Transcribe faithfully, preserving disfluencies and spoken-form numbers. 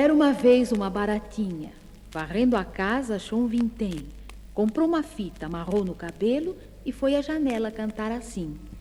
Era uma vez uma baratinha. Varrendo a casa, achou um vintém. Comprou uma fita, amarrou no cabelo e foi à janela cantar assim.